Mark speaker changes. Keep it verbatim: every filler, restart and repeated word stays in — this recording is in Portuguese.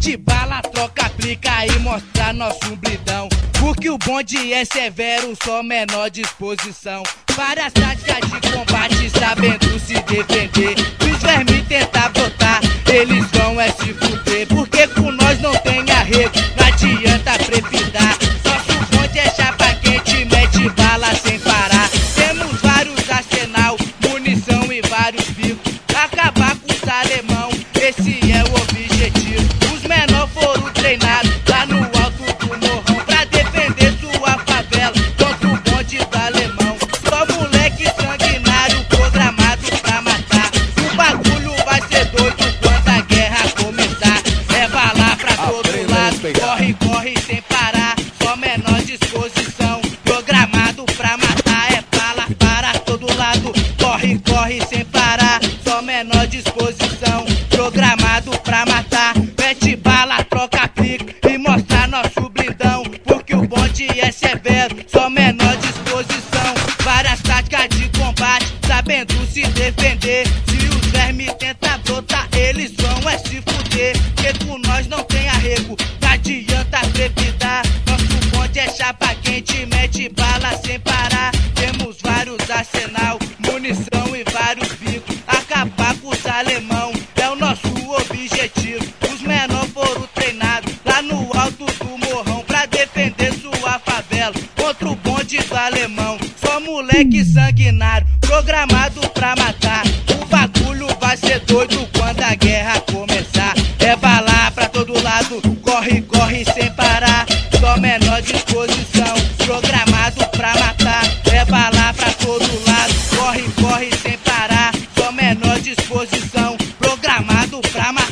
Speaker 1: Mete bala, troca, aplica e mostra nosso blindão. Porque o bonde é severo, só menor disposição. Várias táticas de combate, sabendo se defender. Os vermes tentar brotar, eles vão é se fuder. Porque com nós não tem arrego, não adianta prefidar. Nosso bonde é chapa quente, mete bala sem parar. Temos vários arsenal, munição e vários bicos. Acabar com os alemão, esse é o objetivo. Os menores foram treinados lá no alto do morrão pra defender sua favela contra o bonde do alemão. Só moleque sanguinário programado pra matar. O bagulho vai ser doido quando a guerra começar. É bala pra todo lado, corre, corre sem parar. Só menor disposição, programado pra matar. É bala para todo lado, corre, corre sem parar. Só menor disposição, programado pra matar. Mete bala, troca, pica e mostra nosso blindão. Porque o bonde é severo, só menor disposição. Várias táticas de combate, sabendo se defender. Se os vermes tentam brotar, eles vão é se fuder. Porque com nós não tem arrego, não adianta trepidar. Nosso bonde é chapa quente, mete bala sem parar. Temos vários arsenal, munição e vários bicos. Acabar com os alemão é o nosso objetivo. Os menores foram treinados lá no alto do morrão pra defender sua favela contra o bonde do alemão. Só moleque sanguinário, programado pra matar. O bagulho vai ser doido quando a guerra começar. É bala pra todo lado, corre, corre sem parar. Só menor disposição, programado pra matar. É bala pra todo lado, corre, corre sem parar. Só menor disposição, programado pra matar.